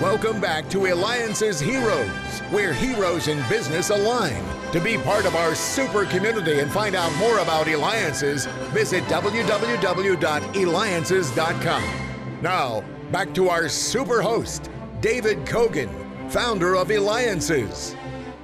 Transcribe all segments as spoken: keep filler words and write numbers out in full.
Welcome back to Alliance's Heroes, where heroes in business align. To be part of our super community and find out more about Alliances, visit w w w dot alliances dot com. Now, back to our super host, David Kogan, founder of Alliances.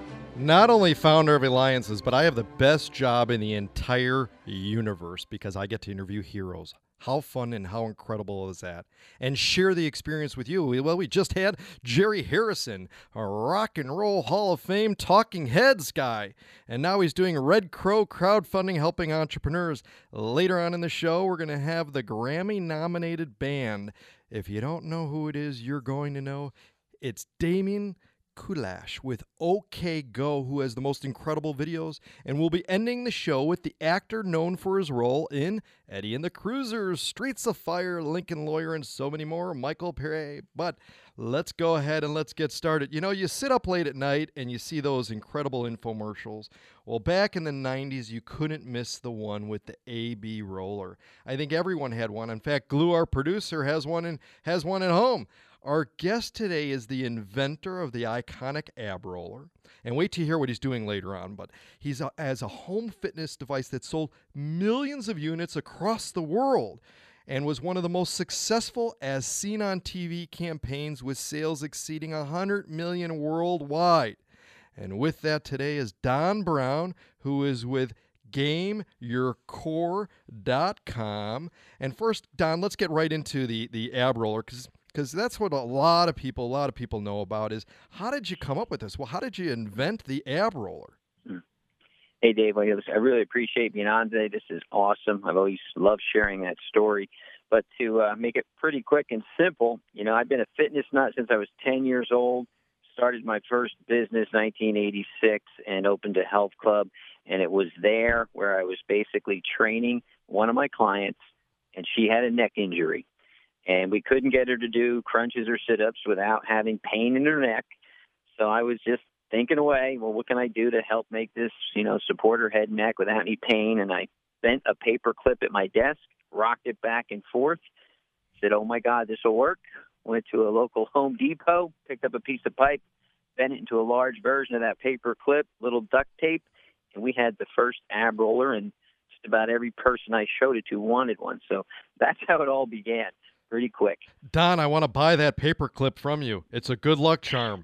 Not only founder of Alliances, but I have the best job in the entire universe because I get to interview heroes. How fun and how incredible is that? And share the experience with you. Well, we just had Jerry Harrison, a rock and roll Hall of Fame Talking Heads guy. And now he's doing Red Crow crowdfunding, helping entrepreneurs. Later on in the show, we're going to have the Grammy-nominated band. If you don't know who it is, you're going to know. It's Damien Kulash with OK Go, who has the most incredible videos, and we'll be ending the show with the actor known for his role in Eddie and the Cruisers, Streets of Fire, Lincoln Lawyer, and so many more, Michael Pere. But let's go ahead and let's get started. You know, you sit up late at night and you see those incredible infomercials. Well, back in the nineties, you couldn't miss the one with the A B roller. I think everyone had one. In fact, Glue, our producer, has one in, has one at home. Our guest today is the inventor of the iconic ab roller. And wait to hear what he's doing later on. But he's a, as a home fitness device that sold millions of units across the world and was one of the most successful as seen on T V campaigns with sales exceeding one hundred million worldwide. And with that today is Don Brown, who is with game your core dot com. And first, Don, let's get right into the, the ab roller because Because that's what a lot of people, a lot of people know about is how did you come up with this? Well, how did you invent the ab roller? Hey, Dave, well, listen, I really appreciate being on today. This is awesome. I've always loved sharing that story. But to uh, make it pretty quick and simple, you know, I've been a fitness nut since I was ten years old. Started my first business nineteen eighty-six and opened a health club. And it was there where I was basically training one of my clients, and she had a neck injury. And we couldn't get her to do crunches or sit-ups without having pain in her neck. So I was just thinking away, well, what can I do to help make this, you know, support her head and neck without any pain? And I bent a paper clip at my desk, rocked it back and forth, said, oh, my God, this will work. Went to a local Home Depot, picked up a piece of pipe, bent it into a large version of that paper clip, little duct tape, and we had the first ab roller, and just about every person I showed it to wanted one. So that's how it all began. Pretty quick. Don, I want to buy that paper clip from you. It's a good luck charm.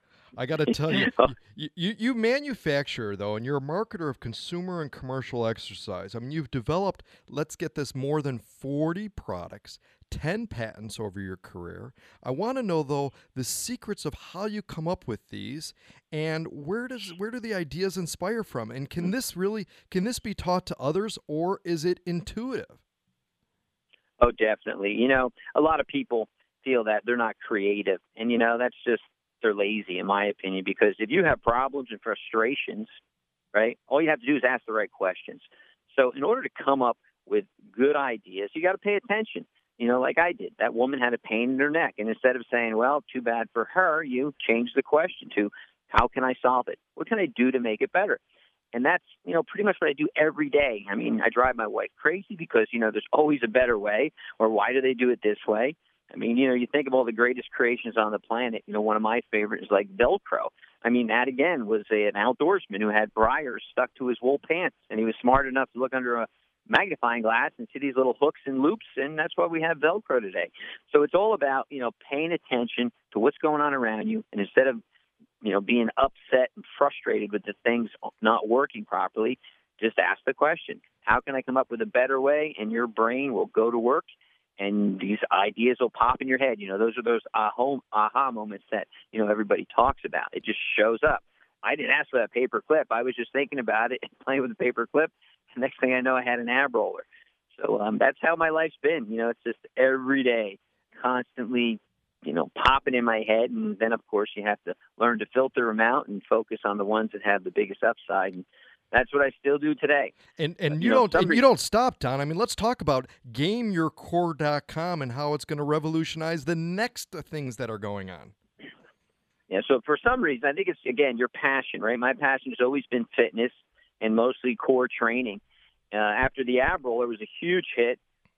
I got to tell you, you, you, you manufacture, though, and you're a marketer of consumer and commercial exercise. I mean, you've developed, let's get this, more than forty products, ten patents over your career. I want to know, though, the secrets of how you come up with these and where does where do the ideas inspire from? And can this really, can this be taught to others, or is it intuitive? Oh, definitely. You know, a lot of people feel that they're not creative. And, you know, that's just, they're lazy, in my opinion, because if you have problems and frustrations, right, all you have to do is ask the right questions. So in order to come up with good ideas, you got to pay attention. You know, like I did. That woman had a pain in her neck. And instead of saying, well, too bad for her, you change the question to, how can I solve it? What can I do to make it better? And that's, you know, pretty much what I do every day. I mean, I drive my wife crazy because, you know, there's always a better way, or why do they do it this way? I mean, you know, you think of all the greatest creations on the planet. You know, one of my favorites is like Velcro. I mean, that, again, was a, an outdoorsman who had briars stuck to his wool pants, and he was smart enough to look under a magnifying glass and see these little hooks and loops, and that's why we have Velcro today. So it's all about, you know, paying attention to what's going on around you, and instead of you know, being upset and frustrated with the things not working properly, just ask the question, how can I come up with a better way? And your brain will go to work, and these ideas will pop in your head. You know, those are those aha, aha moments that, you know, everybody talks about. It just shows up. I didn't ask for that paper clip. I was just thinking about it and playing with the paper clip. The next thing I know, I had an ab roller. So um, that's how my life's been. You know, it's just every day, constantly you know, popping in my head. And then, of course, you have to learn to filter them out and focus on the ones that have the biggest upside. And that's what I still do today. And and but, you, you know, don't and you don't stop, Don. I mean, let's talk about game your core dot com and how it's going to revolutionize the next things that are going on. Yeah, so for some reason, I think it's, again, your passion, right? My passion has always been fitness and mostly core training. Uh, after the ab roller was a huge hit,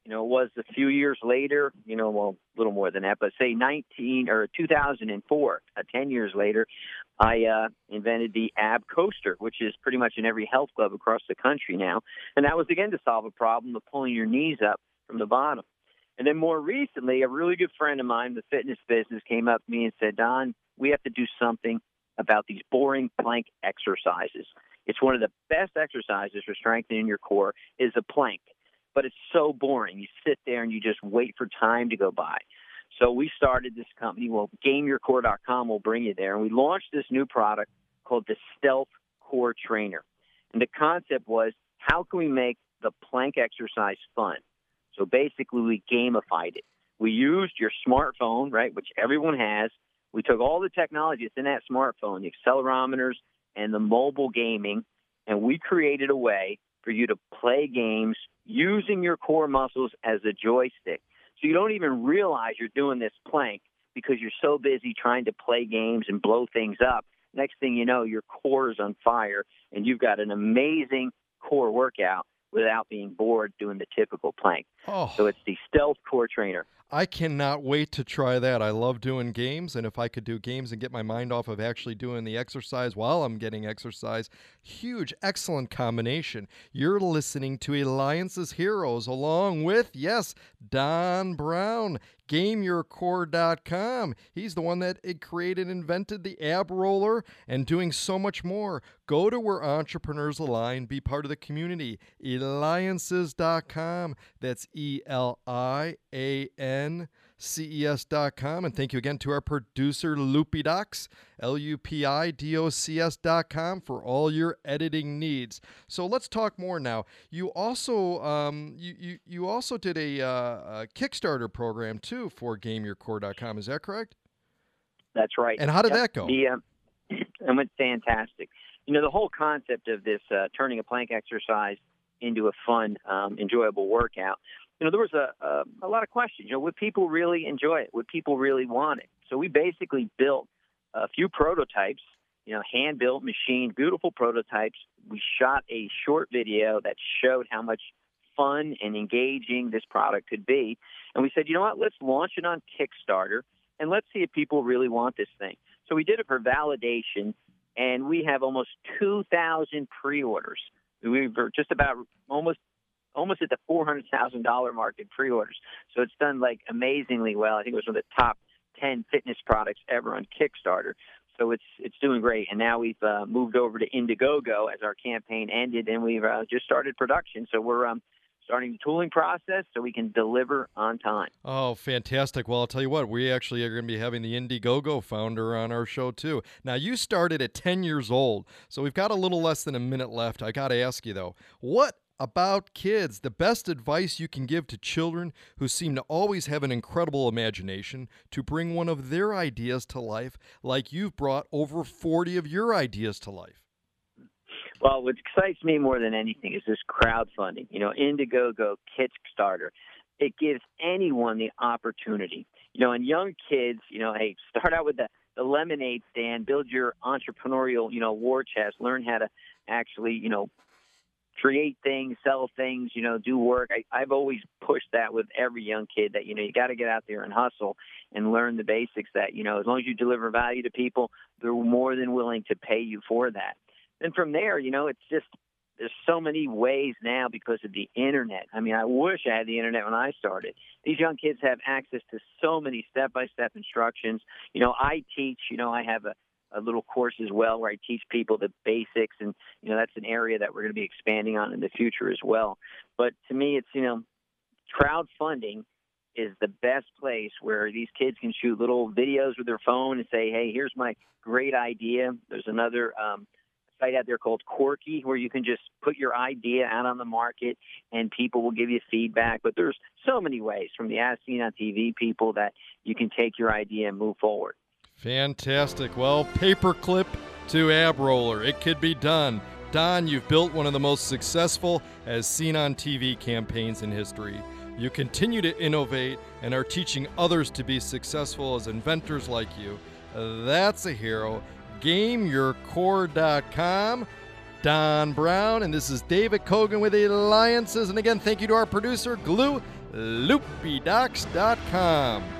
you know, it was a few years later, you know, well, a little more than that, but say nineteen or two thousand four, uh, ten years later, I uh, invented the Ab Coaster, which is pretty much in every health club across the country now. And that was, again, to solve a problem of pulling your knees up from the bottom. And then more recently, a really good friend of mine in the fitness business came up to me and said, Don, we have to do something about these boring plank exercises. It's one of the best exercises for strengthening your core is a plank. But it's so boring. You sit there and you just wait for time to go by. So we started this company. Well, game your core dot com will bring you there. And we launched this new product called the Stealth Core Trainer. And the concept was, how can we make the plank exercise fun? So basically, we gamified it. We used your smartphone, right, which everyone has. We took all the technology that's in that smartphone, the accelerometers and the mobile gaming, and we created a way for you to play games using your core muscles as a joystick. So you don't even realize you're doing this plank because you're so busy trying to play games and blow things up. Next thing you know, your core is on fire, and you've got an amazing core workout without being bored doing the typical plank. Oh. So it's the Stealth Core Trainer. I cannot wait to try that. I love doing games, and if I could do games and get my mind off of actually doing the exercise while I'm getting exercise, huge, excellent combination. You're listening to Alliance's Heroes along with, yes, Don Brown, game your core dot com. He's the one that created and invented the ab roller and doing so much more. Go to where entrepreneurs align, be part of the community, alliances dot com. That's E L I A N C E S dot com. And thank you again to our producer, Lupidocs, L U P I D O C S dot com, for all your editing needs. So let's talk more now. You also um, you, you, you also did a, uh, a Kickstarter program, too, for game your core dot com. Is that correct? That's right. And how did yep. that go? The, um, it went fantastic. You know, the whole concept of this uh, turning a plank exercise into a fun, um, enjoyable workout, you know, there was a, a, a lot of questions. You know, would people really enjoy it? Would people really want it? So we basically built a few prototypes, you know, hand-built, machined, beautiful prototypes. We shot a short video that showed how much fun and engaging this product could be. And we said, you know what, let's launch it on Kickstarter, and let's see if people really want this thing. So we did it for validation, and we have almost two thousand pre-orders. We were just about almost almost at the four hundred thousand dollars mark in pre-orders. So it's done, like, amazingly well. I think it was one of the top ten fitness products ever on Kickstarter. So it's it's doing great. And now we've uh, moved over to Indiegogo as our campaign ended, and we've uh, just started production. So we're um, starting the tooling process so we can deliver on time. Oh, fantastic. Well, I'll tell you what, we actually are going to be having the Indiegogo founder on our show, too. Now, you started at ten years old, so we've got a little less than a minute left. I got to ask you, though, what about kids, the best advice you can give to children who seem to always have an incredible imagination to bring one of their ideas to life, like you've brought over forty of your ideas to life? Well, what excites me more than anything is this crowdfunding. You know, Indiegogo, Kickstarter. It gives anyone the opportunity. You know, and young kids, you know, hey, start out with the, the lemonade stand, build your entrepreneurial, you know, war chest, learn how to actually, you know, create things, sell things, you know, do work. I, I've always pushed that with every young kid that, you know, you got to get out there and hustle and learn the basics that, you know, as long as you deliver value to people, they're more than willing to pay you for that. And from there, you know, it's just, there's so many ways now because of the internet. I mean, I wish I had the internet when I started. These young kids have access to so many step-by-step instructions. You know, I teach, you know, I have a, a little course as well where I teach people the basics, and, you know, that's an area that we're going to be expanding on in the future as well. But to me, it's, you know, crowdfunding is the best place where these kids can shoot little videos with their phone and say, hey, here's my great idea. There's another um, site out there called Quirky where you can just put your idea out on the market and people will give you feedback. But there's so many ways from the As Seen on T V people that you can take your idea and move forward. Fantastic. Well, paperclip to ab roller. It could be done. Don, you've built one of the most successful As Seen on T V campaigns in history. You continue to innovate and are teaching others to be successful as inventors like you. That's a hero. game your core dot com. Don Brown, and this is David Kogan with Alliances. And again, thank you to our producer, Glue, loopy docs dot com.